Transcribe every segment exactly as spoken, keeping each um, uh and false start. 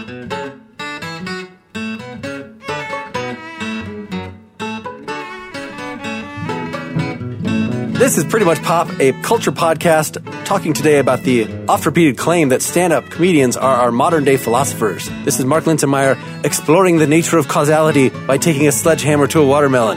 This is Pretty Much Pop, a culture podcast talking today about the oft-repeated claim that stand-up comedians are our modern-day philosophers. This is Mark Linsenmeyer exploring the nature of causality by taking a sledgehammer to a watermelon.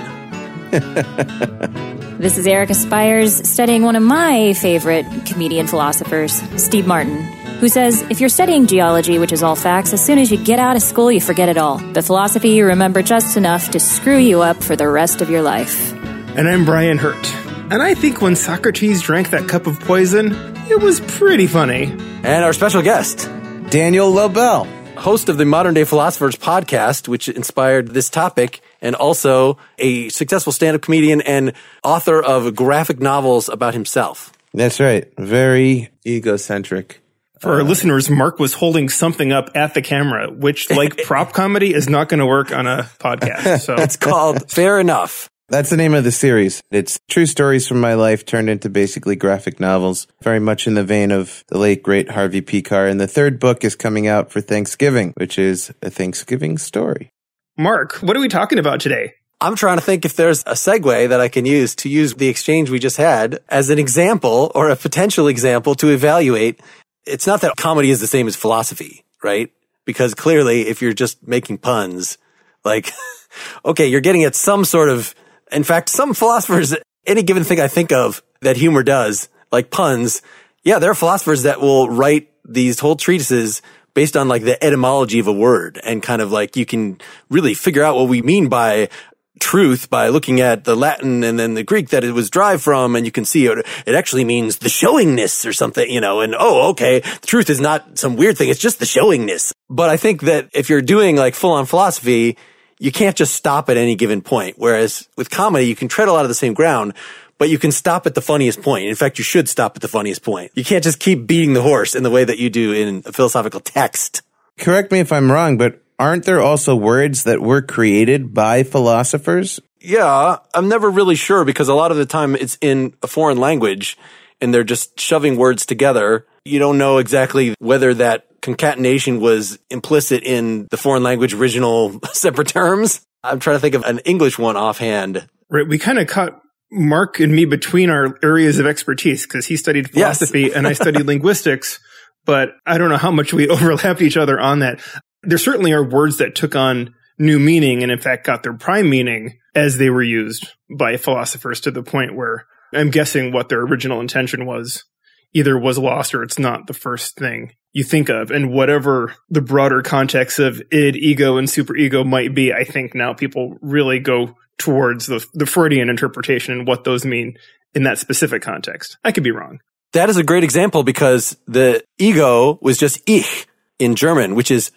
This is Erica Spires studying one of my favorite comedian philosophers, Steve Martin, who says, if you're studying geology, which is all facts, as soon as you get out of school, you forget it all. But philosophy, you remember just enough to screw you up for the rest of your life. And I'm Brian Hurt. And I think when Socrates drank that cup of poison, it was pretty funny. And our special guest, Daniel Lobel, host of the Modern Day Philosophers podcast, which inspired this topic, and also a successful stand-up comedian and author of graphic novels about himself. That's right. Very egocentric. For our uh, listeners, Mark was holding something up at the camera, which, like prop comedy, is not going to work on a podcast. So it's called Fair Enough. That's the name of the series. It's true stories from my life turned into basically graphic novels, very much in the vein of the late, great Harvey Pekar. And the third book is coming out for Thanksgiving, which is a Thanksgiving story. Mark, what are we talking about today? I'm trying to think if there's a segue that I can use to use the exchange we just had as an example or a potential example to evaluate. It's not that comedy is the same as philosophy, right? Because clearly, if you're just making puns, like, okay, you're getting at some sort of... In fact, some philosophers, any given thing I think of that humor does, like puns, yeah, there are philosophers that will write these whole treatises based on like the etymology of a word, and kind of like you can really figure out what we mean by truth by looking at the Latin and then the Greek that it was derived from, and you can see it, it actually means the showingness or something, you know, and oh, okay, the truth is not some weird thing, it's just the showingness. But I think that if you're doing like full-on philosophy, you can't just stop at any given point. Whereas with comedy, you can tread a lot of the same ground, but you can stop at the funniest point. In fact, you should stop at the funniest point. You can't just keep beating the horse in the way that you do in a philosophical text. Correct me if I'm wrong, but aren't there also words that were created by philosophers? Yeah, I'm never really sure because a lot of the time it's in a foreign language and they're just shoving words together. You don't know exactly whether that concatenation was implicit in the foreign language original separate terms. I'm trying to think of an English one offhand. Right. We kind of caught Mark and me between our areas of expertise because he studied philosophy yes. and I studied linguistics, but I don't know how much we overlapped each other on that. There certainly are words that took on new meaning and in fact got their prime meaning as they were used by philosophers to the point where I'm guessing what their original intention was either was lost or it's not the first thing you think of. And whatever the broader context of id, ego, and superego might be, I think now people really go towards the, the Freudian interpretation and what those mean in that specific context. I could be wrong. That is a great example because the ego was just ich in German, which is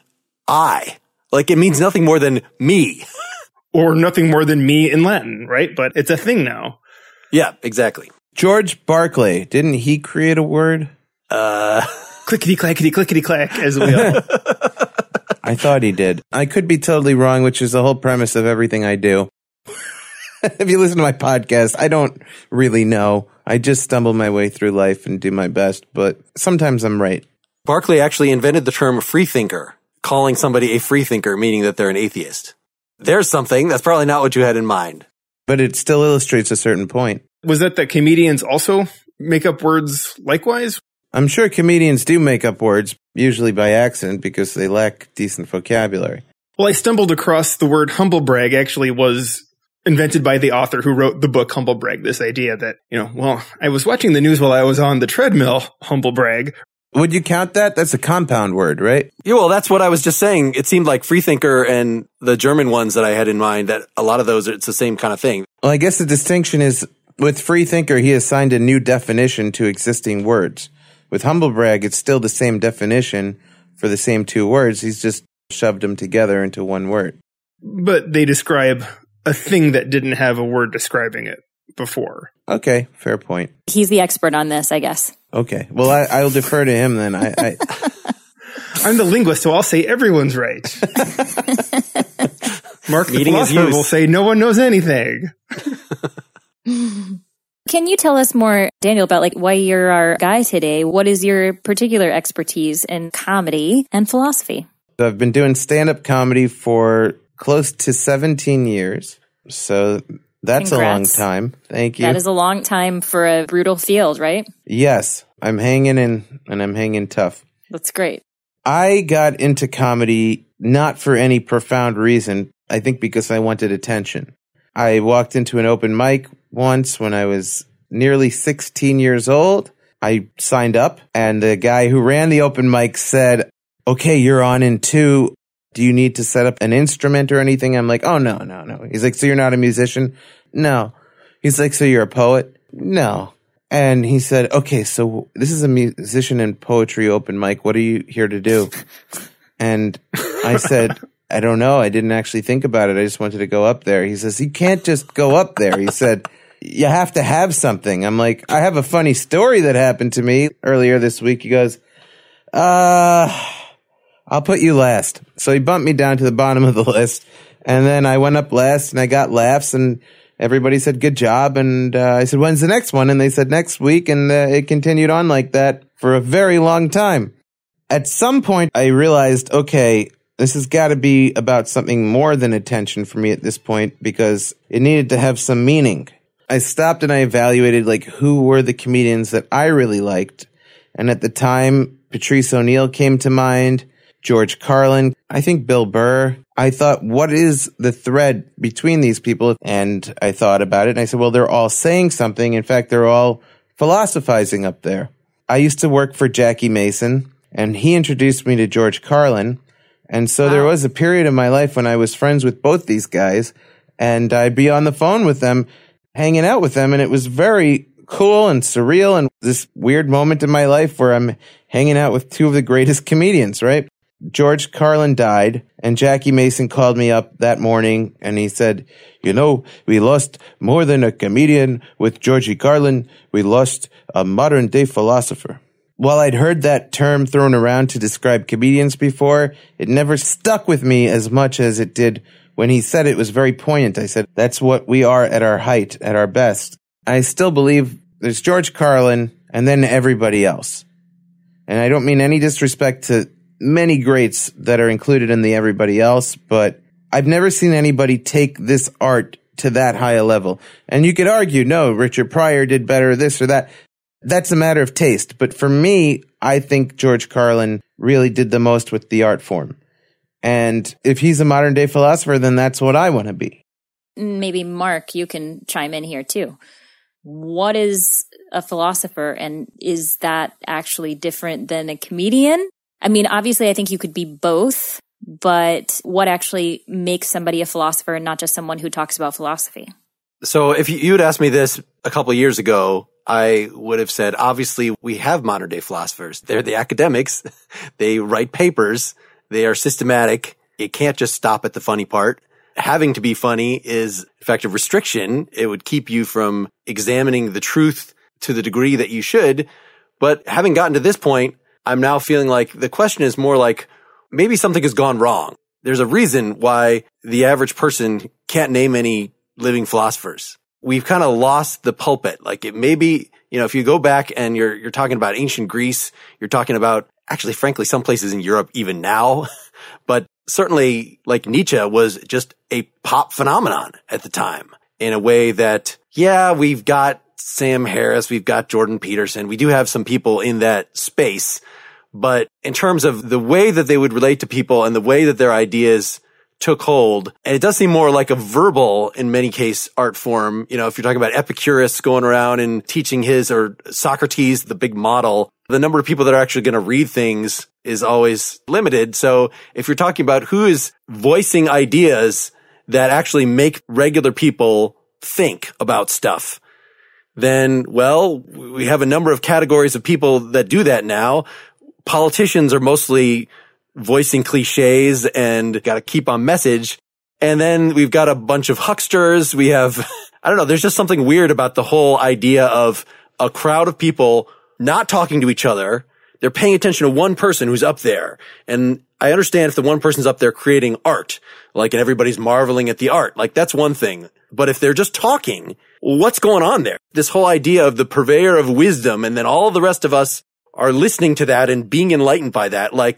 I. Like it means nothing more than me. Or nothing more than me in Latin, right? But it's a thing now. Yeah, exactly. George Barclay, didn't he create a word? Uh, clickety-clackety, clickety-clack, as we all. I thought he did. I could be totally wrong, which is the whole premise of everything I do. If you listen to my podcast, I don't really know. I just stumble my way through life and do my best, but sometimes I'm right. Barclay actually invented the term freethinker, calling somebody a freethinker, meaning that they're an atheist. There's something. That's probably not what you had in mind. But it still illustrates a certain point. Was that that comedians also make up words likewise? I'm sure comedians do make up words, usually by accident, because they lack decent vocabulary. Well, I stumbled across the word humble brag actually was invented by the author who wrote the book Humble Brag, this idea that, you know, well, I was watching the news while I was on the treadmill, humble brag. Would you count that? That's a compound word, right? Yeah, well, that's what I was just saying. It seemed like freethinker and the German ones that I had in mind, that a lot of those, it's the same kind of thing. Well, I guess the distinction is with freethinker, he assigned a new definition to existing words. With humble brag, it's still the same definition for the same two words. He's just shoved them together into one word. But they describe a thing that didn't have a word describing it before. Okay, fair point. He's the expert on this, I guess. Okay, well, I, I'll defer to him then. I, I... I'm the linguist, so I'll say everyone's right. Mark the philosopher will say no one knows anything. Can you tell us more, Daniel, about like why you're our guy today? What is your particular expertise in comedy and philosophy? I've been doing stand-up comedy for close to seventeen years. So that's Congrats. a long time. Thank you. That is a long time for a brutal field, right? Yes. I'm hanging in, and I'm hanging tough. That's great. I got into comedy not for any profound reason. I think because I wanted attention. I walked into an open mic once when I was nearly sixteen years old. I signed up, and the guy who ran the open mic said, okay, you're on in two. Do you need to set up an instrument or anything? I'm like, oh, no, no, no. He's like, so you're not a musician? No. He's like, so you're a poet? No. And he said, okay, so this is a musician and poetry open mic. What are you here to do? And I said, I don't know. I didn't actually think about it. I just wanted to go up there. He says, you can't just go up there. He said, you have to have something. I'm like, I have a funny story that happened to me earlier this week. He goes, uh, I'll put you last. So he bumped me down to the bottom of the list. And then I went up last and I got laughs and everybody said, good job. And uh, I said, when's the next one? And they said next week. And uh, it continued on like that for a very long time. At some point, I realized, okay, this has got to be about something more than attention for me at this point because it needed to have some meaning. I stopped and I evaluated like who were the comedians that I really liked. And at the time, Patrice O'Neal came to mind, George Carlin, I think Bill Burr. I thought, what is the thread between these people? And I thought about it and I said, well, they're all saying something. In fact, they're all philosophizing up there. I used to work for Jackie Mason and he introduced me to George Carlin. And so wow. There was a period of my life when I was friends with both these guys and I'd be on the phone with them, hanging out with them. And it was very cool and surreal and this weird moment in my life where I'm hanging out with two of the greatest comedians, right? George Carlin died and Jackie Mason called me up that morning and he said, you know, we lost more than a comedian with Georgie Carlin. We lost a modern day philosopher. While I'd heard that term thrown around to describe comedians before, it never stuck with me as much as it did when he said it. It was very poignant. I said, that's what we are at our height, at our best. I still believe there's George Carlin and then everybody else. And I don't mean any disrespect to many greats that are included in the everybody else, but I've never seen anybody take this art to that high a level. And you could argue, no, Richard Pryor did better, this or that. That's a matter of taste. But for me, I think George Carlin really did the most with the art form. And if he's a modern day philosopher, then that's what I want to be. Maybe Mark, you can chime in here too. What is a philosopher and is that actually different than a comedian? I mean, obviously I think you could be both, but what actually makes somebody a philosopher and not just someone who talks about philosophy? So if you had asked me this a couple of years ago, I would have said, obviously we have modern day philosophers. They're the academics. They write papers. They are systematic. It can't just stop at the funny part. Having to be funny is, in fact, a restriction. It would keep you from examining the truth to the degree that you should. But having gotten to this point, I'm now feeling like the question is more like maybe something has gone wrong. There's a reason why the average person can't name any living philosophers. We've kind of lost the pulpit. Like it maybe, you know, if you go back and you're, you're talking about ancient Greece, you're talking about actually, frankly, some places in Europe even now, but certainly like Nietzsche was just a pop phenomenon at the time in a way that, yeah, we've got Sam Harris, we've got Jordan Peterson. We do have some people in that space, but in terms of the way that they would relate to people and the way that their ideas took hold, and it does seem more like a verbal, in many cases, art form. You know, if you're talking about Epicurus going around and teaching his, or Socrates, the big model, the number of people that are actually going to read things is always limited. So if you're talking about who is voicing ideas that actually make regular people think about stuff, then, well, we have a number of categories of people that do that now. Politicians are mostly voicing cliches and got to keep on message. And then we've got a bunch of hucksters. We have, I don't know, there's just something weird about the whole idea of a crowd of people not talking to each other. They're paying attention to one person who's up there. And I understand if the one person's up there creating art, like, and everybody's marveling at the art, like that's one thing. But if they're just talking, what's going on there? This whole idea of the purveyor of wisdom, and then all the rest of us are listening to that and being enlightened by that. Like,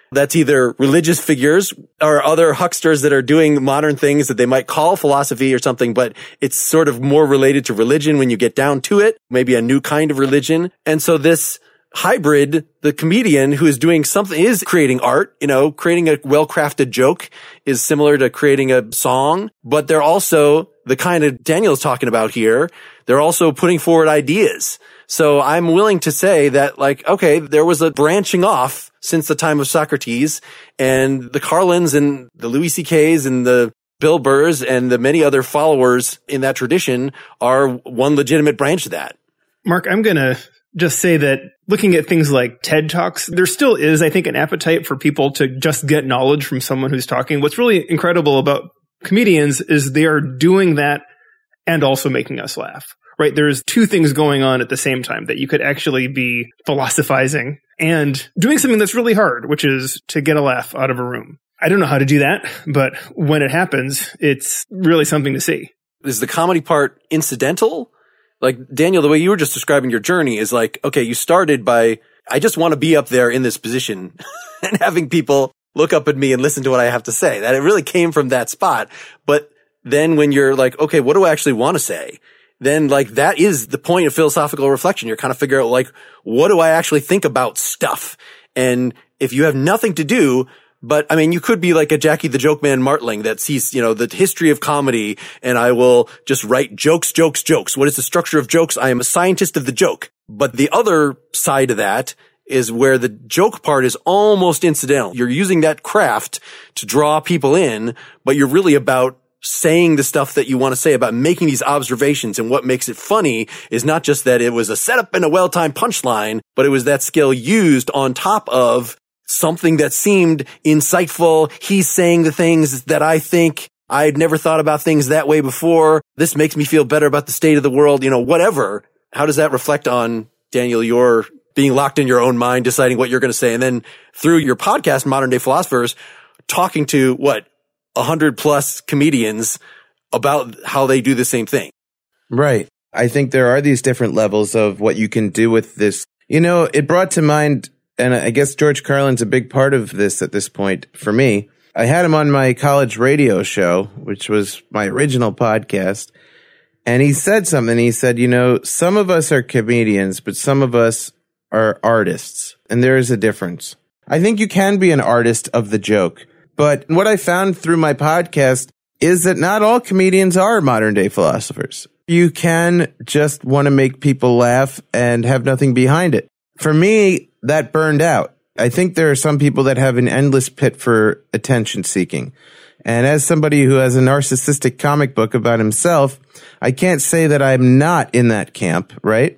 That's either religious figures or other hucksters that are doing modern things that they might call philosophy or something, but it's sort of more related to religion when you get down to it, maybe a new kind of religion. And so this hybrid, the comedian who is doing something, is creating art, you know, creating a well-crafted joke is similar to creating a song, but they're also the kind of Daniel's talking about here. They're also putting forward ideas. So I'm willing to say that, like, okay, there was a branching off since the time of Socrates, and the Carlins and the Louis C Ks and the Bill Burrs and the many other followers in that tradition are one legitimate branch of that. Mark, I'm going to just say that looking at things like TED Talks, there still is, I think, an appetite for people to just get knowledge from someone who's talking. What's really incredible about comedians is they are doing that and also making us laugh. Right? There's two things going on at the same time, that you could actually be philosophizing and doing something that's really hard, which is to get a laugh out of a room. I don't know how to do that, but when it happens, it's really something to see. Is the comedy part incidental? Like, Daniel, the way you were just describing your journey is like, okay, you started by, I just want to be up there in this position and having people look up at me and listen to what I have to say. That it really came from that spot. But then when you're like, okay, what do I actually want to say? Then, like, that is the point of philosophical reflection. You're kind of figuring out, like, what do I actually think about stuff? And if you have nothing to do, but, I mean, you could be like a Jackie the Joke Man Martling that sees, you know, the history of comedy, and I will just write jokes, jokes, jokes. What is the structure of jokes? I am a scientist of the joke. But the other side of that is where the joke part is almost incidental. You're using that craft to draw people in, but you're really about saying the stuff that you want to say, about making these observations. And what makes it funny is not just that it was a setup and a well-timed punchline, but it was that skill used on top of something that seemed insightful. He's saying the things that I think. I'd never thought about things that way before. This makes me feel better about the state of the world, you know, whatever. How does that reflect on, Daniel, your being locked in your own mind, deciding what you're going to say? And then through your podcast, Modern Day Philosophers, talking to what? A hundred plus comedians about how they do the same thing. Right. I think there are these different levels of what you can do with this. You know, it brought to mind, and I guess George Carlin's a big part of this at this point for me. I had him on my college radio show, which was my original podcast. And he said something. He said, you know, some of us are comedians, but some of us are artists. And there is a difference. I think you can be an artist of the joke. But what I found through my podcast is that not all comedians are modern day philosophers. You can just want to make people laugh and have nothing behind it. For me, that burned out. I think there are some people that have an endless pit for attention seeking. And as somebody who has a narcissistic comic book about himself, I can't say that I'm not in that camp, right?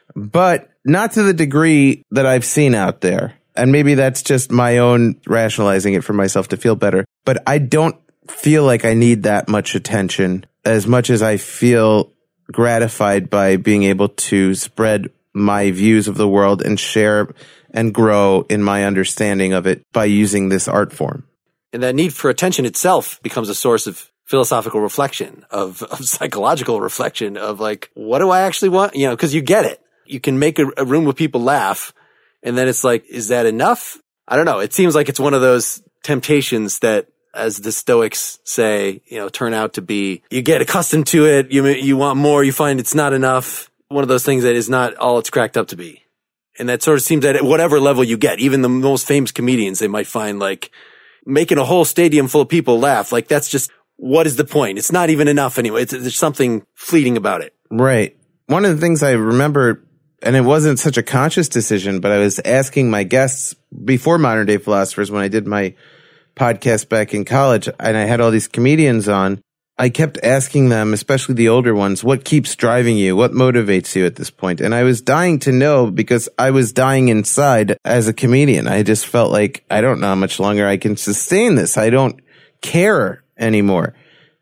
But not to the degree that I've seen out there. And maybe that's just my own rationalizing it for myself to feel better. But I don't feel like I need that much attention as much as I feel gratified by being able to spread my views of the world and share and grow in my understanding of it by using this art form. And that need for attention itself becomes a source of philosophical reflection, of, of psychological reflection, of like, what do I actually want? You know, because you get it. You can make a, a room with people laugh. And then it's like, is that enough? I don't know. It seems like it's one of those temptations that, as the Stoics say, you know, turn out to be, you get accustomed to it. You, you want more. You find it's not enough. One of those things that is not all it's cracked up to be. And that sort of seems that at whatever level you get, even the most famous comedians, they might find like making a whole stadium full of people laugh. Like that's just, what is the point? It's not even enough anyway. It's, there's something fleeting about it. Right. One of the things I remember, and it wasn't such a conscious decision, but I was asking my guests before Modern Day Philosophers when I did my podcast back in college, and I had all these comedians on. I kept asking them, especially the older ones, what keeps driving you? What motivates you at this point? And I was dying to know because I was dying inside as a comedian. I just felt like, I don't know how much longer I can sustain this. I don't care anymore.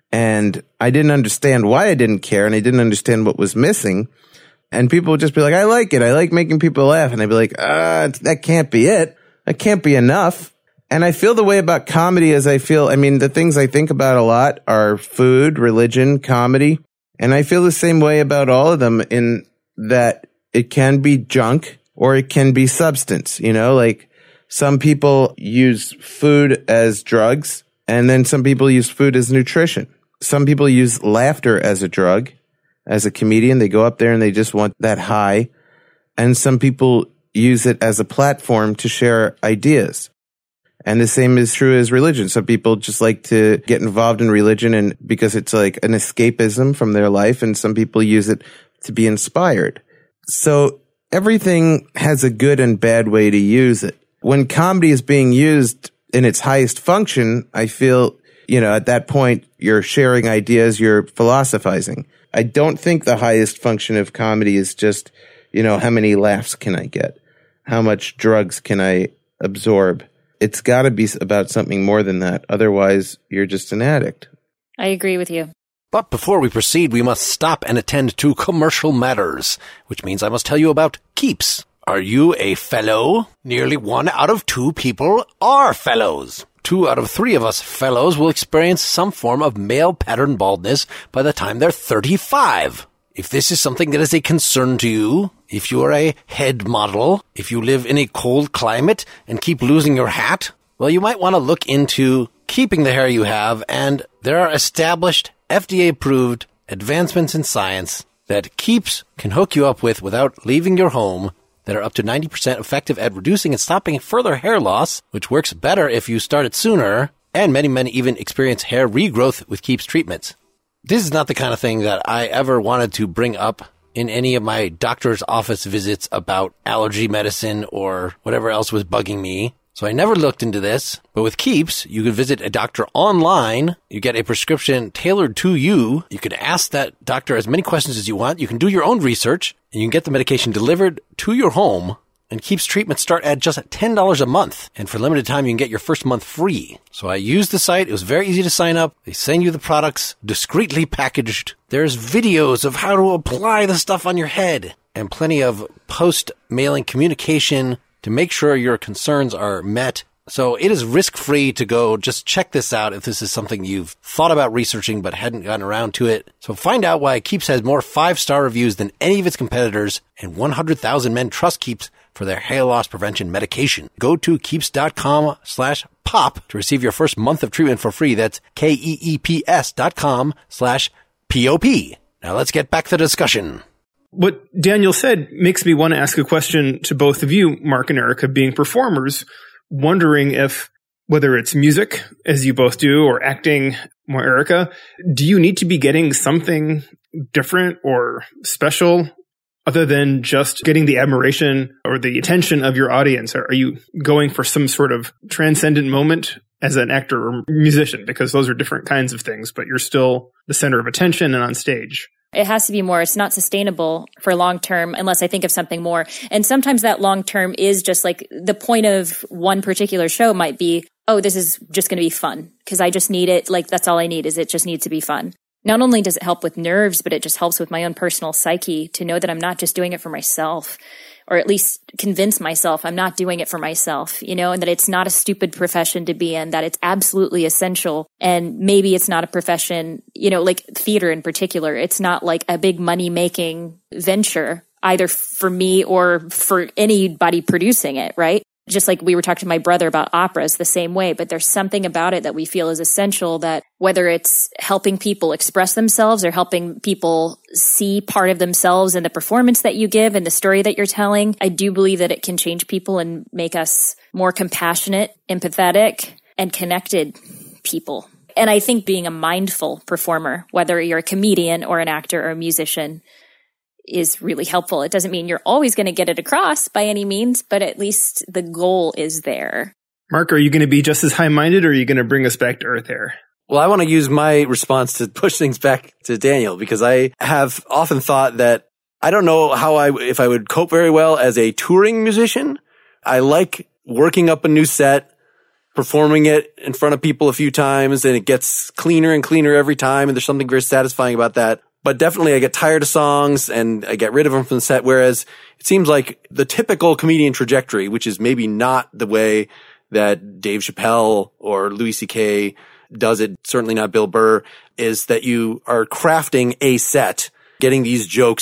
And I didn't understand why I didn't care, and I didn't understand what was missing. And people would just be like, I like it. I like making people laugh. And I'd be like, ah, that can't be it. That can't be enough. And I feel the way about comedy as I feel, I mean, the things I think about a lot are food, religion, comedy. And I feel the same way about all of them in that it can be junk or it can be substance, you know, like Some people use food as drugs, and then some people use food as nutrition. Some people use laughter as a drug. As a comedian, they go up there and they just want that high. And some people use it as a platform to share ideas. And the same is true as religion. Some people just like to get involved in religion and because it's like an escapism from their life, and some people use it to be inspired. So everything has a good and bad way to use it. When comedy is being used in its highest function, I feel, you know, at that point, you're sharing ideas, you're philosophizing. I don't think the highest function of comedy is just, you know, how many laughs can I get? How much drugs can I absorb? It's got to be about something more than that. Otherwise, you're just an addict. I agree with you. But before we proceed, we must stop and attend to commercial matters, which means I must tell you about Keeps. Are you a fellow? Nearly one out of two people are fellows. Two out of three of us fellows will experience some form of male pattern baldness by the time they're thirty-five. If this is something that is a concern to you, if you are a head model, if you live in a cold climate and keep losing your hat, well, you might want to look into keeping the hair you have, and there are established F D A-approved advancements in science that Keeps can hook you up with without leaving your home that are up to ninety percent effective at reducing and stopping further hair loss, which works better if you start it sooner, and many men even experience hair regrowth with Keeps treatments. This is not the kind of thing that I ever wanted to bring up in any of my doctor's office visits about allergy medicine or whatever else was bugging me. So I never looked into this, but with Keeps, you can visit a doctor online. You get a prescription tailored to you. You can ask that doctor as many questions as you want. You can do your own research, and you can get the medication delivered to your home. And Keeps treatments start at just ten dollars a month. And for a limited time, you can get your first month free. So I used the site. It was very easy to sign up. They send you the products discreetly packaged. There's videos of how to apply the stuff on your head and plenty of post-mailing communication to make sure your concerns are met. So it is risk-free to go just check this out if this is something you've thought about researching but hadn't gotten around to it. So find out why Keeps has more five-star reviews than any of its competitors, and one hundred thousand men trust Keeps for their hair loss prevention medication. Go to keeps.com slash pop to receive your first month of treatment for free. That's K-E-E-P-S dot com slash P-O-P. Now let's get back to the discussion. What Daniel said makes me want to ask a question to both of you, Mark and Erica, being performers, wondering if, whether it's music, as you both do, or acting, more Erica, do you need to be getting something different or special other than just getting the admiration or the attention of your audience? Are you going for some sort of transcendent moment as an actor or musician? Because those are different kinds of things, but you're still the center of attention and on stage. It has to be more. It's not sustainable for long term unless I think of something more. And sometimes that long term is just like the point of one particular show might be, oh, this is just going to be fun because I just need it. Like that's all I need is it just needs to be fun. Not only does it help with nerves, but it just helps with my own personal psyche to know that I'm not just doing it for myself, or at least convince myself I'm not doing it for myself, you know, and that it's not a stupid profession to be in, that it's absolutely essential. And maybe it's not a profession, you know, like theater in particular. It's not like a big money making venture either for me or for anybody producing it, right? Just like we were talking to my brother about operas the same way, but there's something about it that we feel is essential, that whether it's helping people express themselves or helping people see part of themselves in the performance that you give and the story that you're telling, I do believe that it can change people and make us more compassionate, empathetic, and connected people. And I think being a mindful performer, whether you're a comedian or an actor or a musician, is really helpful. It doesn't mean you're always going to get it across by any means, but at least the goal is there. Mark, are you going to be just as high-minded, or are you going to bring us back to earth here? Well, I want to use my response to push things back to Daniel, because I have often thought that I don't know how I, if I would cope very well as a touring musician. I like working up a new set, performing it in front of people a few times, and it gets cleaner and cleaner every time. And there's something very satisfying about that. But definitely I get tired of songs and I get rid of them from the set. Whereas it seems like the typical comedian trajectory, which is maybe not the way that Dave Chappelle or Louis C K does it, certainly not Bill Burr, is that you are crafting a set, getting these jokes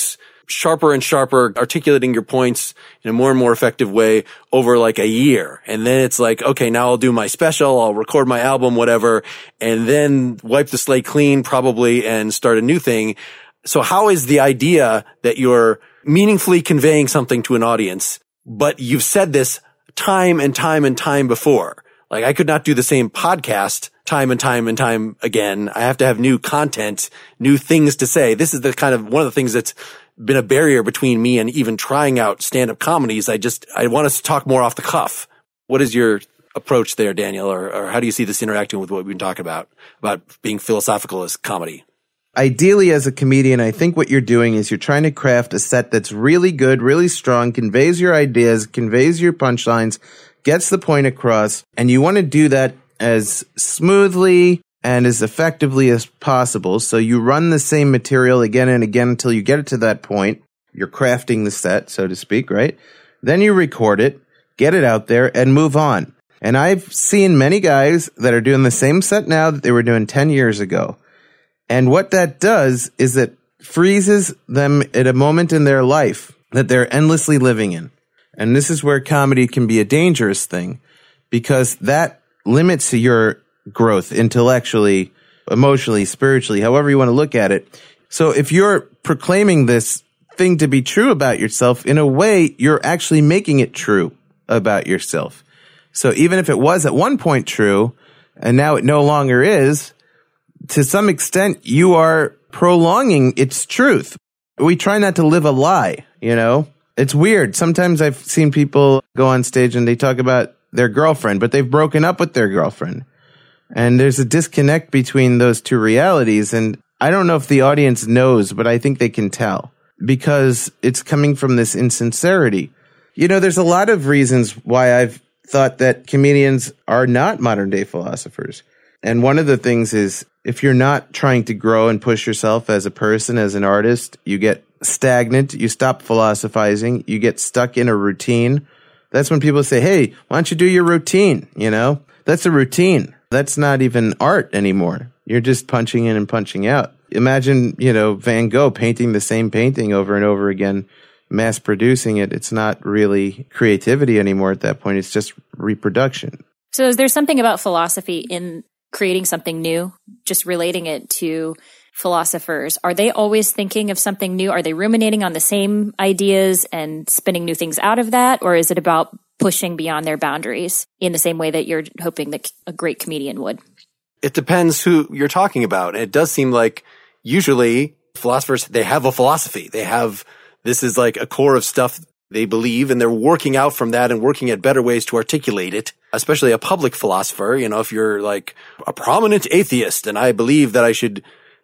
sharper and sharper, articulating your points in a more and more effective way over like a year. And then it's like, okay, now I'll do my special, I'll record my album, whatever, and then wipe the slate clean probably and start a new thing. So how is the idea that you're meaningfully conveying something to an audience, but you've said this time and time and time before? Like, I could not do the same podcast time and time and time again. I have to have new content, new things to say. This is the kind of one of the things that's been a barrier between me and even trying out stand-up comedies. I just, I want us to talk more off the cuff. What is your approach there, Daniel? Or, or how do you see this interacting with what we've been talking about, about being philosophical as comedy? Ideally, as a comedian, I think what you're doing is you're trying to craft a set that's really good, really strong, conveys your ideas, conveys your punchlines, gets the point across, and you want to do that as smoothly and as effectively as possible. So you run the same material again and again until you get it to that point. You're crafting the set, so to speak, right? Then you record it, get it out there, and move on. And I've seen many guys that are doing the same set now that they were doing ten years ago. And what that does is it freezes them at a moment in their life that they're endlessly living in. And this is where comedy can be a dangerous thing, because that limits your growth intellectually, emotionally, spiritually, however you want to look at it. So if you're proclaiming this thing to be true about yourself, in a way, you're actually making it true about yourself. So even if it was at one point true, and now it no longer is, to some extent, you are prolonging its truth. We try not to live a lie, you know? It's weird. Sometimes I've seen people go on stage and they talk about their girlfriend, but they've broken up with their girlfriend. And there's a disconnect between those two realities. And I don't know if the audience knows, but I think they can tell, because it's coming from this insincerity. You know, there's a lot of reasons why I've thought that comedians are not modern day philosophers. And one of the things is, if you're not trying to grow and push yourself as a person, as an artist, you get stagnant, you stop philosophizing, you get stuck in a routine. That's when people say, hey, why don't you do your routine? You know, that's a routine. That's not even art anymore. You're just punching in and punching out. Imagine, you know, Van Gogh painting the same painting over and over again, mass producing it. It's not really creativity anymore at that point. It's just reproduction. So is there something about philosophy in creating something new, just relating it to philosophers? Are they always thinking of something new? Are they ruminating on the same ideas and spinning new things out of that? Or is it about pushing beyond their boundaries in the same way that you're hoping that a great comedian would? It depends who you're talking about. It does seem like usually philosophers, they have a philosophy. They have, this is like a core of stuff they believe, and they're working out from that and working at better ways to articulate it. Especially a public philosopher, you know, if you're like a prominent atheist and I believe that I should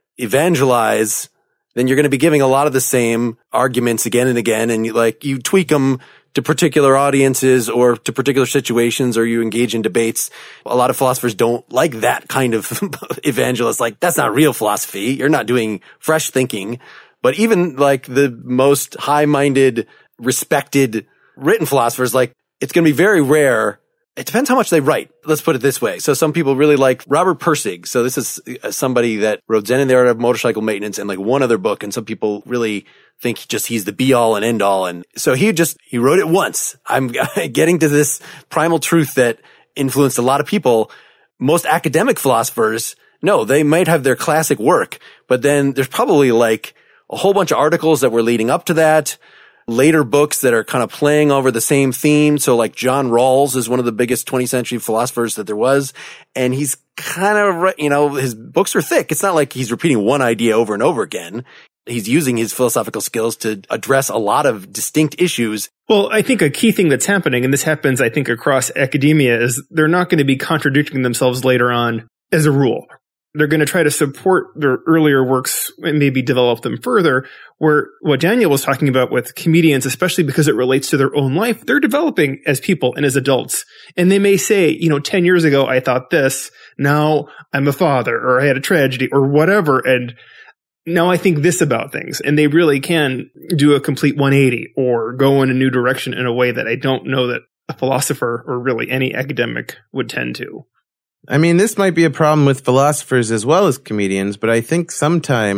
evangelize, then you're going to be giving a lot of the same arguments again and again. And you like, you tweak them to particular audiences or to particular situations, or you engage in debates. A lot of philosophers don't like that kind of evangelist. Like, that's not real philosophy. You're not doing fresh thinking. But even like the most high-minded, respected written philosophers, like, it's going to be very rare. It depends how much they write. Let's put it this way. So some people really like Robert Pirsig. So this is somebody that wrote Zen and the Art of Motorcycle Maintenance and like one other book. And some people really think just he's the be all and end all. And so he just, he wrote it once. I'm getting to this primal truth that influenced a lot of people. Most academic philosophers, no, they might have their classic work, but then there's probably like a whole bunch of articles that were leading up to that. Later books that are kind of playing over the same theme. So like John Rawls is one of the biggest twentieth century philosophers that there was. And he's kind of, you know, his books are thick. It's not like he's repeating one idea over and over again. He's using his philosophical skills to address a lot of distinct issues. Well, I think a key thing that's happening, and this happens, I think, across academia, is they're not going to be contradicting themselves later on as a rule. They're going to try to support their earlier works and maybe develop them further, where what Daniel was talking about with comedians, especially because it relates to their own life, they're developing as people and as adults. And they may say, you know, ten years ago, I thought this, now I'm a father, or I had a tragedy, or whatever, and now I think this about things. And they really can do a complete one eighty or go in a new direction in a way that I don't know that a philosopher or really any academic would tend to. I mean, this might be a problem with philosophers as well as comedians, but I think sometimes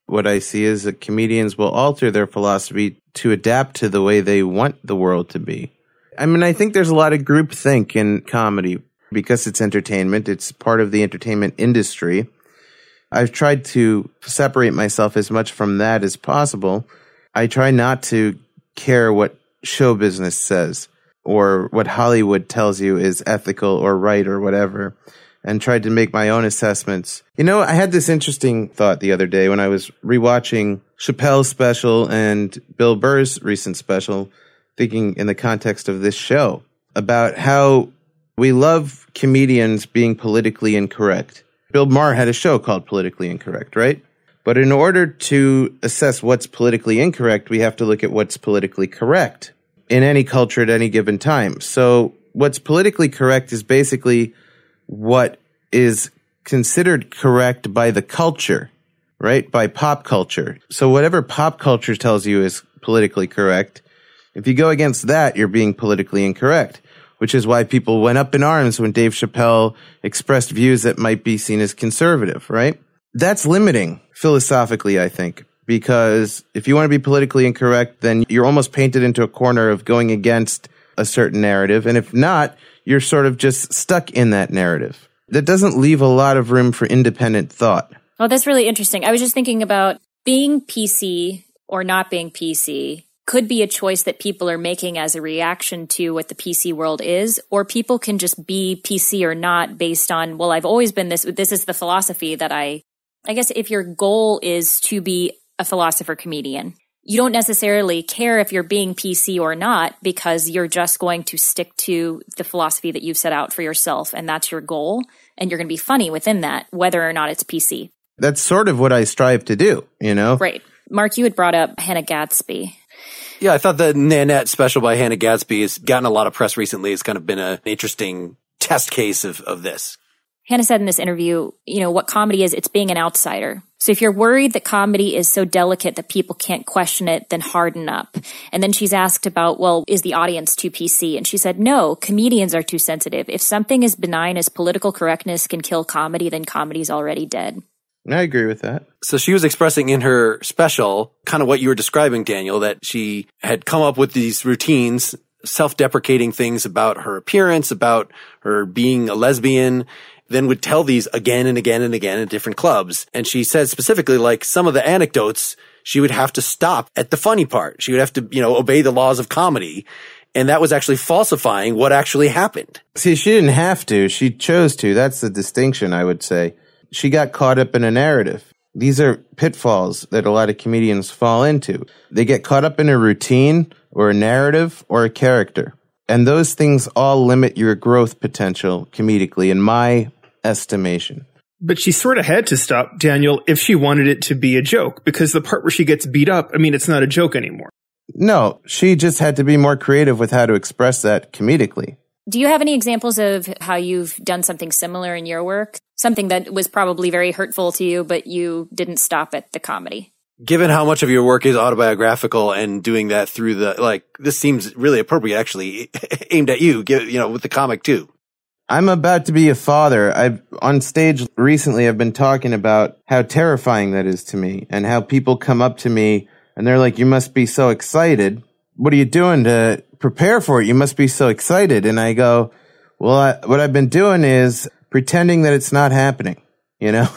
what I see is that comedians will alter their philosophy to adapt to the way they want the world to be. I mean, I think there's a lot of groupthink in comedy because it's entertainment. It's part of the entertainment industry. I've tried to separate myself as much from that as possible. I try not to care what show business says or what Hollywood tells you is ethical or right or whatever, and tried to make my own assessments. You know, I had this interesting thought the other day when I was rewatching Chappelle's special and Bill Burr's recent special, thinking in the context of this show, about how we love comedians being politically incorrect. Bill Maher had a show called Politically Incorrect, right? But in order to assess what's politically incorrect, we have to look at what's politically correct in any culture at any given time. So what's politically correct is basically what is considered correct by the culture, right? By pop culture. So whatever pop culture tells you is politically correct, if you go against that, you're being politically incorrect, which is why people went up in arms when Dave Chappelle expressed views that might be seen as conservative, right? That's limiting philosophically, I think, because if you want to be politically incorrect, then you're almost painted into a corner of going against a certain narrative. And if not, you're sort of just stuck in that narrative. That doesn't leave a lot of room for independent thought. Well, that's really interesting. I was just thinking about being P C or not being P C could be a choice that people are making as a reaction to what the P C world is, or people can just be P C or not based on, well, I've always been this, this is the philosophy that I, I guess if your goal is to be a philosopher comedian, you don't necessarily care if you're being P C or not, because you're just going to stick to the philosophy that you've set out for yourself, and that's your goal, and you're going to be funny within that, whether or not it's P C. That's sort of what I strive to do, you know? Right. Mark, you had brought up Hannah Gadsby. Yeah, I thought the Nanette special by Hannah Gadsby has gotten a lot of press recently. It's kind of been an interesting test case of, of this. Hannah said in this interview, you know, what comedy is, it's being an outsider. So if you're worried that comedy is so delicate that people can't question it, then harden up. And then she's asked about, well, is the audience too P C? And she said, no, comedians are too sensitive. If something as benign as political correctness can kill comedy, then comedy's already dead. I agree with that. So she was expressing in her special kind of what you were describing, Daniel, that she had come up with these routines, self-deprecating things about her appearance, about her being a lesbian, then would tell these again and again and again at different clubs. And she said specifically, like, some of the anecdotes, she would have to stop at the funny part. She would have to, you know, obey the laws of comedy. And that was actually falsifying what actually happened. See, she didn't have to. She chose to. That's the distinction, I would say. She got caught up in a narrative. These are pitfalls that a lot of comedians fall into. They get caught up in a routine or a narrative or a character. And those things all limit your growth potential comedically, in my estimation. But she sort of had to stop, Daniel, if she wanted it to be a joke, because the part where she gets beat up, I mean, it's not a joke anymore. No, she just had to be more creative with how to express that comedically. Do you have any examples of how you've done something similar in your work? Something that was probably very hurtful to you, but you didn't stop at the comedy? Given how much of your work is autobiographical and doing that through the, like, this seems really appropriate, actually, aimed at you, you know, with the comic too. I'm about to be a father. I've, on stage recently, I've been talking about how terrifying that is to me, and how people come up to me and they're like, you must be so excited. What are you doing to prepare for it? You must be so excited. And I go, well, I, what I've been doing is pretending that it's not happening, you know?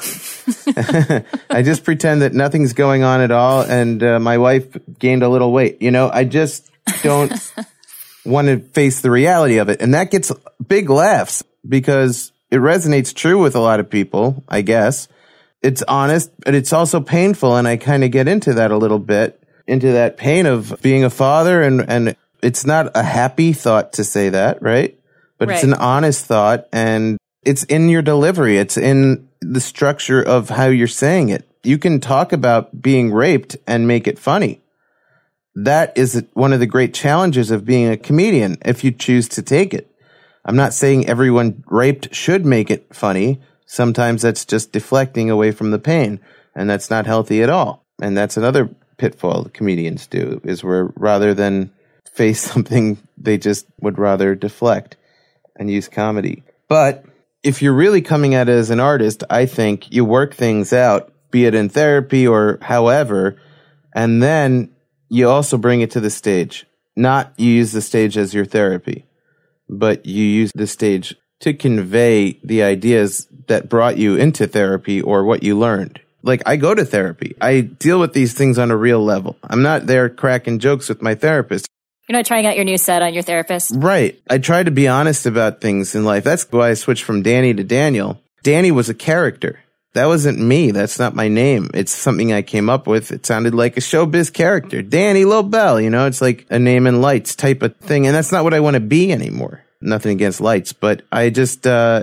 I just pretend that nothing's going on at all, and uh, my wife gained a little weight. You know, I just don't want to face the reality of it. And that gets big laughs because it resonates true with a lot of people, I guess. It's honest, but it's also painful, and I kind of get into that a little bit, into that pain of being a father, and, and it's not a happy thought to say that, right? But right. It's an honest thought, and it's in your delivery. It's in the structure of how you're saying it. You can talk about being raped and make it funny. That is one of the great challenges of being a comedian, if you choose to take it. I'm not saying everyone raped should make it funny. Sometimes that's just deflecting away from the pain, and that's not healthy at all. And that's another pitfall comedians do, is where rather than face something, they just would rather deflect and use comedy. But if you're really coming at it as an artist, I think you work things out be it in therapy or however, and then you also bring it to the stage. Not you use the stage as your therapy, but you use the stage to convey the ideas that brought you into therapy or what you learned. Like, I go to therapy. I deal with these things on a real level. I'm not there cracking jokes with my therapist. You're not trying out your new set on your therapist? Right. I try to be honest about things in life. That's why I switched from Danny to Daniel. Danny was a character. That wasn't me. That's not my name. It's something I came up with. It sounded like a showbiz character. Danny Lobel, you know, it's like a name in lights type of thing. And that's not what I want to be anymore. Nothing against lights, but I just, uh,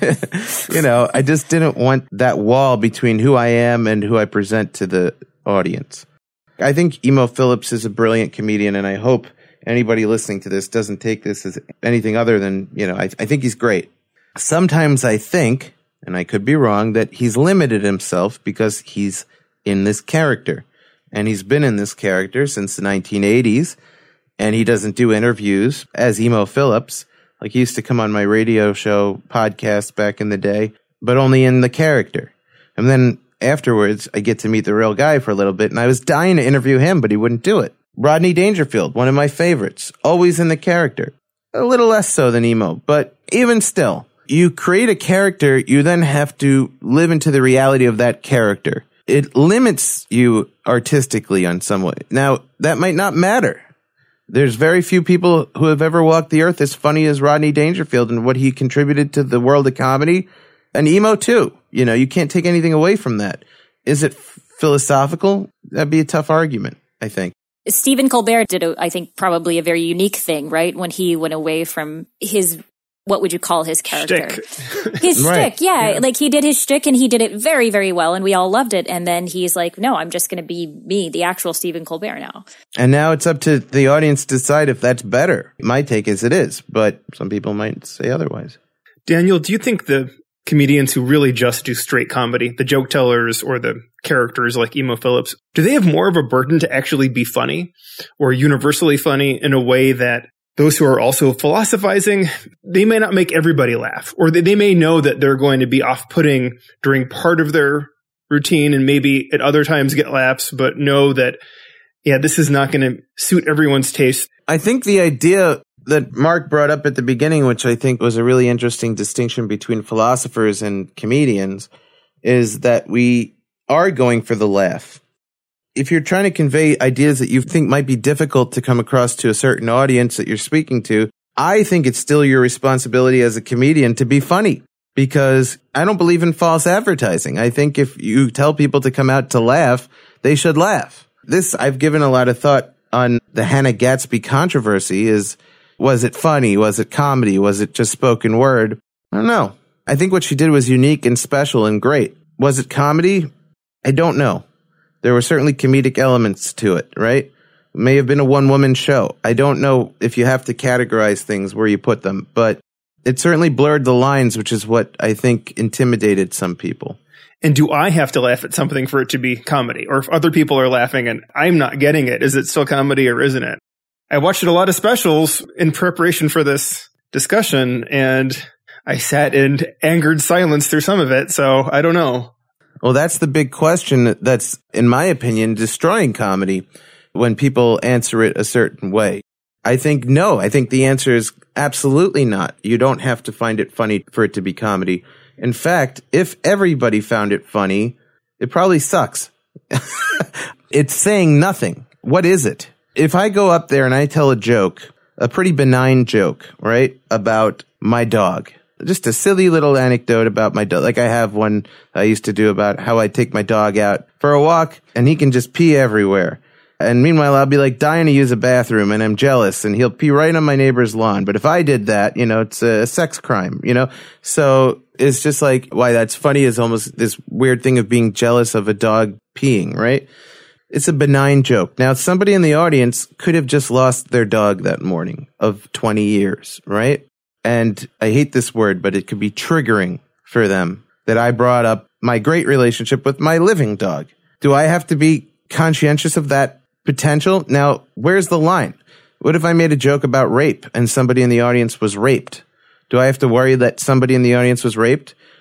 you know, I just didn't want that wall between who I am and who I present to the audience. I think Emo Phillips is a brilliant comedian, and I hope anybody listening to this doesn't take this as anything other than, you know, I, I think he's great. Sometimes I think, and I could be wrong, that he's limited himself because he's in this character. And he's been in this character since the nineteen eighties, and he doesn't do interviews as Emo Phillips. Like, he used to come on my radio show podcast back in the day, but only in the character. And then afterwards, I get to meet the real guy for a little bit, and I was dying to interview him, but he wouldn't do it. Rodney Dangerfield, one of my favorites, always in the character. A little less so than Emo, but even still, you create a character, you then have to live into the reality of that character. It limits you artistically on some way. Now, that might not matter. There's very few people who have ever walked the earth as funny as Rodney Dangerfield and what he contributed to the world of comedy. And Emo, too. You know, you can't take anything away from that. Is it philosophical? That'd be a tough argument, I think. Stephen Colbert did, a, I think, probably a very unique thing, right? When he went away from his, what would you call his character? Shtick. His Right. shtick, yeah. Yeah. Like, he did his shtick and he did it very, very well, and we all loved it. And then he's like, no, I'm just going to be me, the actual Stephen Colbert now. And now it's up to the audience to decide if that's better. My take is it is, but some people might say otherwise. Daniel, do you think the comedians who really just do straight comedy, the joke tellers or the characters like Emo Phillips, do they have more of a burden to actually be funny or universally funny in a way that those who are also philosophizing, they may not make everybody laugh, or they, they may know that they're going to be off-putting during part of their routine and maybe at other times get laughs, but know that, yeah, this is not going to suit everyone's taste? I think the idea that Mark brought up at the beginning, which I think was a really interesting distinction between philosophers and comedians, is that we are going for the laugh. If you're trying to convey ideas that you think might be difficult to come across to a certain audience that you're speaking to, I think it's still your responsibility as a comedian to be funny, because I don't believe in false advertising. I think if you tell people to come out to laugh, they should laugh. This, I've given a lot of thought on the Hannah Gatsby controversy. Is Was it funny? Was it comedy? Was it just spoken word? I don't know. I think what she did was unique and special and great. Was it comedy? I don't know. There were certainly comedic elements to it, right? It may have been a one-woman show. I don't know if you have to categorize things where you put them, but it certainly blurred the lines, which is what I think intimidated some people. And do I have to laugh at something for it to be comedy? Or if other people are laughing and I'm not getting it, is it still comedy or isn't it? I watched a lot of specials in preparation for this discussion, and I sat in angered silence through some of it, so I don't know. Well, that's the big question that's, in my opinion, destroying comedy when people answer it a certain way. I think no. I think the answer is absolutely not. You don't have to find it funny for it to be comedy. In fact, if everybody found it funny, it probably sucks. It's saying nothing. What is it? If I go up there and I tell a joke, a pretty benign joke, right, about my dog, just a silly little anecdote about my dog. Like I have one I used to do about how I take my dog out for a walk and he can just pee everywhere. And meanwhile, I'll be like dying to use a bathroom and I'm jealous and he'll pee right on my neighbor's lawn. But if I did that, you know, it's a sex crime, you know? So it's just like why that's funny is almost this weird thing of being jealous of a dog peeing, right? It's a benign joke. Now, somebody in the audience could have just lost their dog that morning of twenty years, right? And I hate this word, but it could be triggering for them that I brought up my great relationship with my living dog. Do I have to be conscientious of that potential? Now, where's the line? What if I made a joke about rape and somebody in the audience was raped? Do I have to worry that somebody in the audience was raped?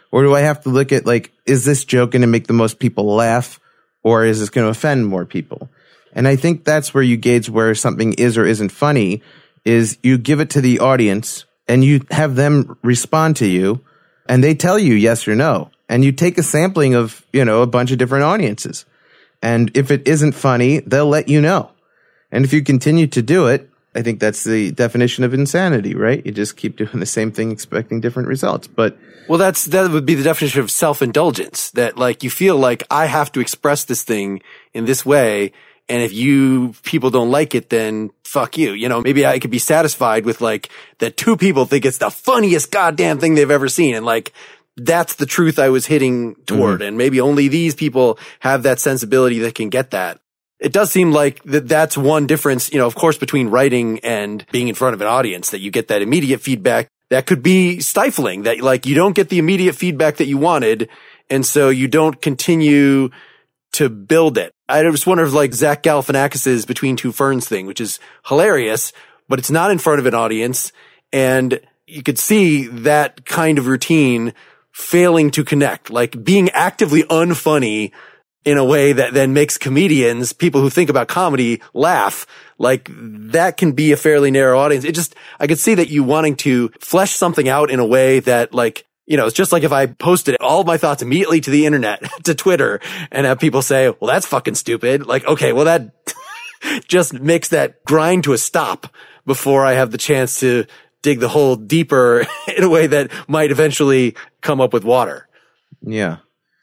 Or do I have to look at, like, is this joke going to make the most people laugh, or is this going to offend more people? And I think that's where you gauge where something is or isn't funny, is you give it to the audience and you have them respond to you and they tell you yes or no. And you take a sampling of, you know, a bunch of different audiences. And if it isn't funny, they'll let you know. And if you continue to do it, I think that's the definition of insanity, right? You just keep doing the same thing, expecting different results. But well, that's, that would be the definition of self-indulgence, that like you feel like I have to express this thing in this way. And if you people don't like it, then fuck you. You know, maybe I could be satisfied with like that two people think it's the funniest goddamn thing they've ever seen. And like, that's the truth I was hitting toward. Mm-hmm. And maybe only these people have that sensibility that can get that. It does seem like that that's one difference, you know, of course, between writing and being in front of an audience, that you get that immediate feedback that could be stifling, that like you don't get the immediate feedback that you wanted. And so you don't continue to build it. I just wonder if like Zach Galifianakis's Between Two Ferns thing, which is hilarious, but it's not in front of an audience. And you could see that kind of routine failing to connect, like being actively unfunny in a way that then makes comedians, people who think about comedy, laugh. Like that can be a fairly narrow audience. It just, I could see that you wanting to flesh something out in a way that like, you know, it's just like if I posted all of my thoughts immediately to the internet, to Twitter, and have people say, well, that's fucking stupid. Like, okay, well, that just makes that grind to a stop before I have the chance to dig the hole deeper in a way that might eventually come up with water. Yeah.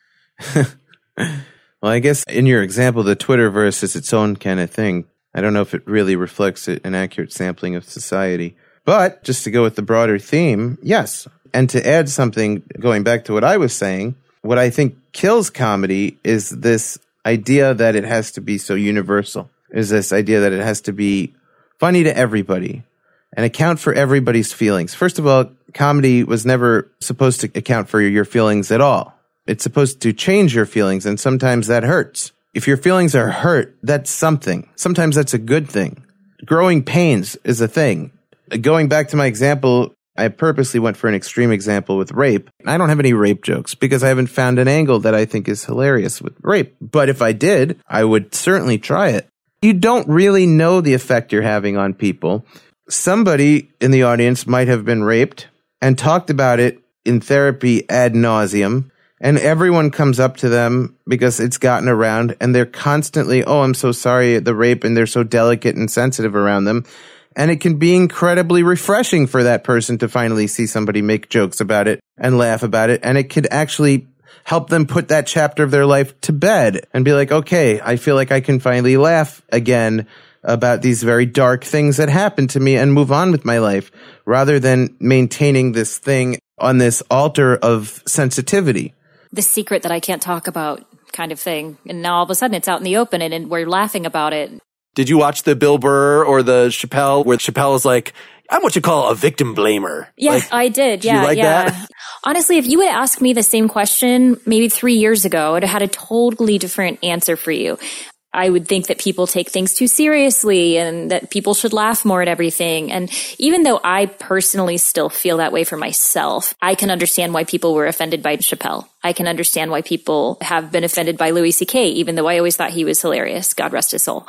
Well, I guess in your example, the Twitterverse is its own kind of thing. I don't know if it really reflects an accurate sampling of society. But just to go with the broader theme, yes. And to add something, going back to what I was saying, what I think kills comedy is this idea that it has to be so universal, is this idea that it has to be funny to everybody and account for everybody's feelings. First of all, comedy was never supposed to account for your feelings at all. It's supposed to change your feelings, and sometimes that hurts. If your feelings are hurt, that's something. Sometimes that's a good thing. Growing pains is a thing. Going back to my example, I purposely went for an extreme example with rape. I don't have any rape jokes because I haven't found an angle that I think is hilarious with rape. But if I did, I would certainly try it. You don't really know the effect you're having on people. Somebody in the audience might have been raped and talked about it in therapy ad nauseum. And everyone comes up to them because it's gotten around and they're constantly, oh, I'm so sorry, the rape, and they're so delicate and sensitive around them. And it can be incredibly refreshing for that person to finally see somebody make jokes about it and laugh about it. And it could actually help them put that chapter of their life to bed and be like, okay, I feel like I can finally laugh again about these very dark things that happened to me and move on with my life, rather than maintaining this thing on this altar of sensitivity. The secret that I can't talk about kind of thing. And now all of a sudden it's out in the open and, and we're laughing about it. Did you watch the Bill Burr or the Chappelle, where Chappelle is like, I'm what you call a victim blamer? Yes, like, I did. did Yeah, you like yeah. that? Honestly, if you would ask me the same question maybe three years ago, I'd have had a totally different answer for you. I would think that people take things too seriously and that people should laugh more at everything. And even though I personally still feel that way for myself, I can understand why people were offended by Chappelle. I can understand why people have been offended by Louis C K, even though I always thought he was hilarious. God rest his soul.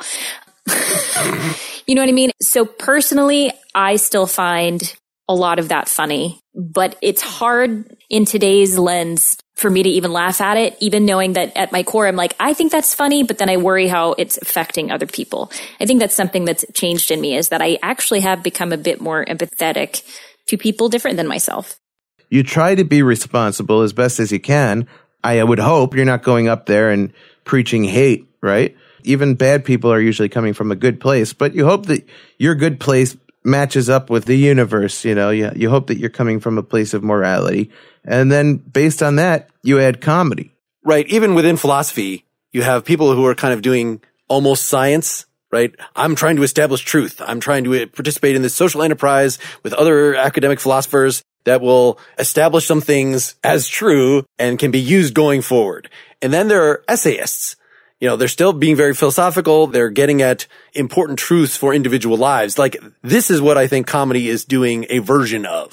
You know what I mean? So personally, I still find a lot of that funny, but it's hard in today's lens for me to even laugh at it, even knowing that at my core, I'm like, I think that's funny, but then I worry how it's affecting other people. I think that's something that's changed in me, is that I actually have become a bit more empathetic to people different than myself. You try to be responsible as best as you can. I would hope you're not going up there and preaching hate, right? Even bad people are usually coming from a good place, but you hope that your good place matches up with the universe. You know, you, you hope that you're coming from a place of morality. And then based on that, you add comedy. Right. Even within philosophy, you have people who are kind of doing almost science, right? I'm trying to establish truth. I'm trying to participate in this social enterprise with other academic philosophers that will establish some things as true and can be used going forward. And then there are essayists. You know, they're still being very philosophical. They're getting at important truths for individual lives. Like, this is what I think comedy is doing a version of.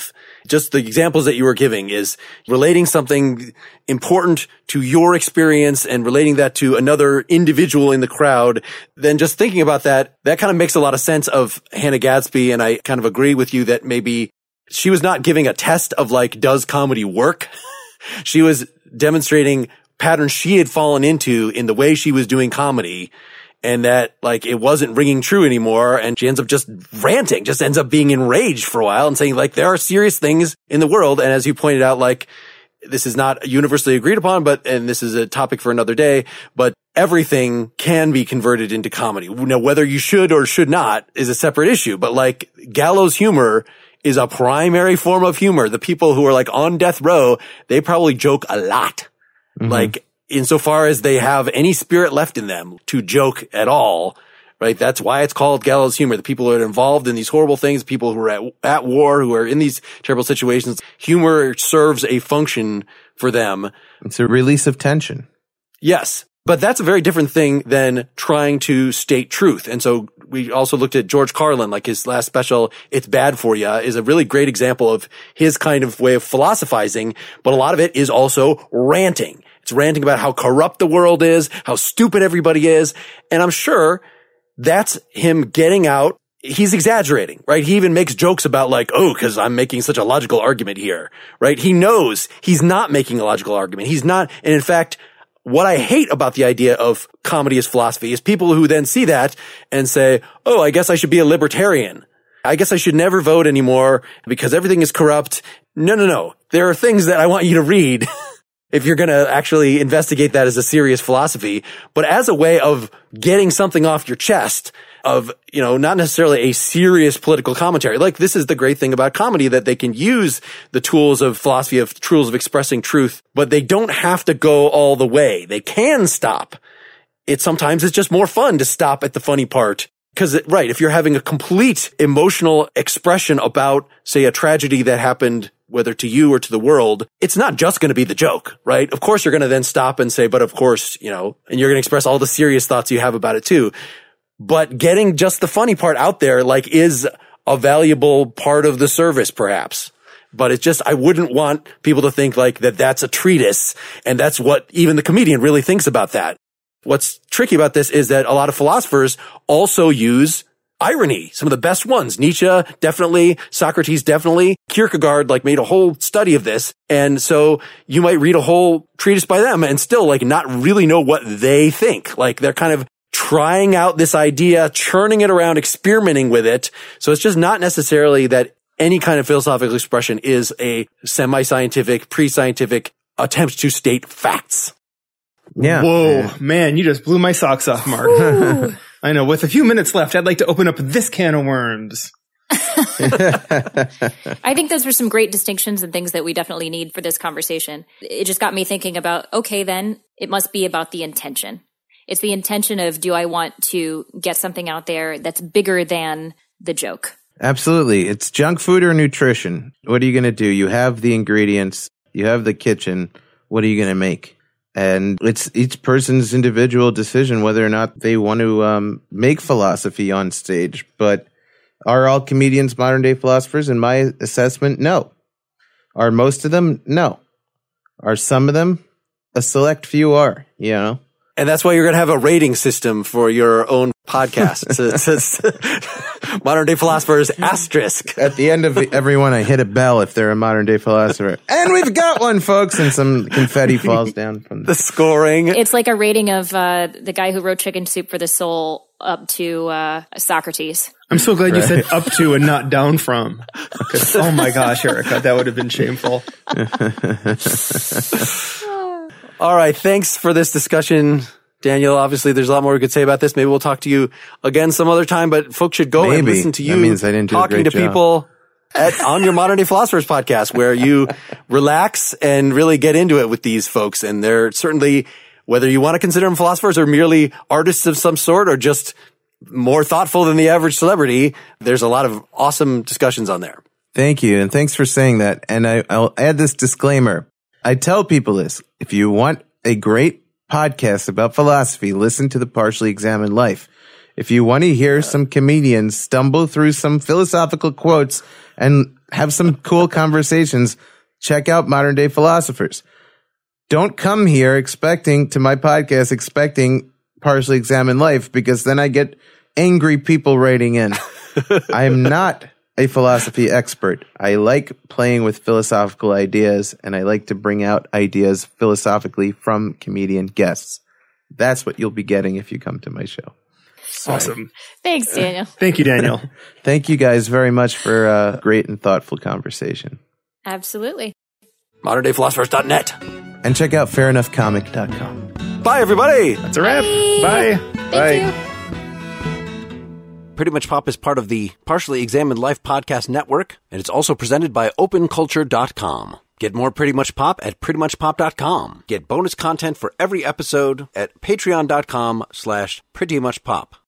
just the examples that you were giving is relating something important to your experience and relating that to another individual in the crowd. Then just thinking about that, that kind of makes a lot of sense of Hannah Gadsby. And I kind of agree with you that maybe she was not giving a test of like, does comedy work? She was demonstrating patterns she had fallen into in the way she was doing comedy. And that, like, it wasn't ringing true anymore. And she ends up just ranting, just ends up being enraged for a while and saying, like, there are serious things in the world. And as you pointed out, like, this is not universally agreed upon, but, and this is a topic for another day, but everything can be converted into comedy. Now, whether you should or should not is a separate issue. But, like, gallows humor is a primary form of humor. The people who are, like, on death row, they probably joke a lot. Mm-hmm. Like, insofar as they have any spirit left in them to joke at all, right? That's why it's called gallows humor. The people who are involved in these horrible things, people who are at, at war, who are in these terrible situations, humor serves a function for them. It's a release of tension. Yes. But that's a very different thing than trying to state truth. And so we also looked at George Carlin, like his last special, It's Bad For Ya, is a really great example of his kind of way of philosophizing, but a lot of it is also ranting. It's ranting about how corrupt the world is, how stupid everybody is. And I'm sure that's him getting out. He's exaggerating, right? He even makes jokes about like, oh, because I'm making such a logical argument here, right? He knows he's not making a logical argument. He's not. And in fact, what I hate about the idea of comedy as philosophy is people who then see that and say, oh, I guess I should be a libertarian. I guess I should never vote anymore because everything is corrupt. No, no, no. There are things that I want you to read if you're going to actually investigate that as a serious philosophy, but as a way of getting something off your chest of, you know, not necessarily a serious political commentary. Like, this is the great thing about comedy, that they can use the tools of philosophy, of tools of expressing truth, but they don't have to go all the way. They can stop. It sometimes it's just more fun to stop at the funny part. Because, right, if you're having a complete emotional expression about, say, a tragedy that happened, whether to you or to the world, it's not just going to be the joke, right? Of course, you're going to then stop and say, but of course, you know, and you're going to express all the serious thoughts you have about it too. But getting just the funny part out there, like, is a valuable part of the service, perhaps. But it's just, I wouldn't want people to think like that that's a treatise, and that's what even the comedian really thinks about that. What's tricky about this is that a lot of philosophers also use irony. Some of the best ones, Nietzsche, definitely, Socrates, definitely, Kierkegaard, like, made a whole study of this. And so you might read a whole treatise by them and still, like, not really know what they think. Like, they're kind of trying out this idea, churning it around, experimenting with it. So it's just not necessarily that any kind of philosophical expression is a semi-scientific, pre-scientific attempt to state facts. Yeah. Whoa, yeah. Man, you just blew my socks off, Mark. I know. With a few minutes left, I'd like to open up this can of worms. I think those were some great distinctions and things that we definitely need for this conversation. It just got me thinking about, okay, then it must be about the intention. It's the intention of, do I want to get something out there that's bigger than the joke? Absolutely. It's junk food or nutrition. What are you going to do? You have the ingredients. You have the kitchen. What are you going to make? And it's each person's individual decision whether or not they want to um, make philosophy on stage. But are all comedians modern day philosophers? In my assessment, no. Are most of them? No. Are some of them? A select few are, you know? And that's why you're going to have a rating system for your own podcast. It's, it's, it's modern day philosophers asterisk. At the end of every one, I hit a bell if they're a modern day philosopher. And we've got one, folks, and some confetti falls down from the scoring. It's like a rating of uh, the guy who wrote Chicken Soup for the Soul up to uh, Socrates. I'm so glad right. you said up to and not down from. Oh my gosh, Erica, that would have been shameful. All right. Thanks for this discussion, Daniel. Obviously, there's a lot more we could say about this. Maybe we'll talk to you again some other time, but folks should go Maybe. and listen to you that means I didn't do talking a great to job. people at, on your Modern Day Philosophers podcast, where you relax and really get into it with these folks. And they're certainly, whether you want to consider them philosophers or merely artists of some sort or just more thoughtful than the average celebrity, there's a lot of awesome discussions on there. Thank you. And thanks for saying that. And I, I'll add this disclaimer. I tell people this: if you want a great podcast about philosophy, listen to The Partially Examined Life. If you want to hear some comedians stumble through some philosophical quotes and have some cool conversations. Check out Modern Day Philosophers. Don't come here expecting to my podcast, expecting Partially Examined Life, because then I get angry people writing in. I am not a philosophy expert. I like playing with philosophical ideas, and I like to bring out ideas philosophically from comedian guests. That's what you'll be getting if you come to my show. Sorry. Awesome. Thanks, Daniel. Thank you, Daniel. Thank you guys very much for a great and thoughtful conversation. Absolutely. modern day philosophers dot net. And check out fair enough comic dot com. Bye, everybody. That's a wrap. Bye. Bye. Thank Bye. you. Pretty Much Pop is part of the Partially Examined Life podcast network, and it's also presented by open culture dot com. Get more Pretty Much Pop at pretty much pop dot com. Get bonus content for every episode at patreon dot com slash pretty much pop.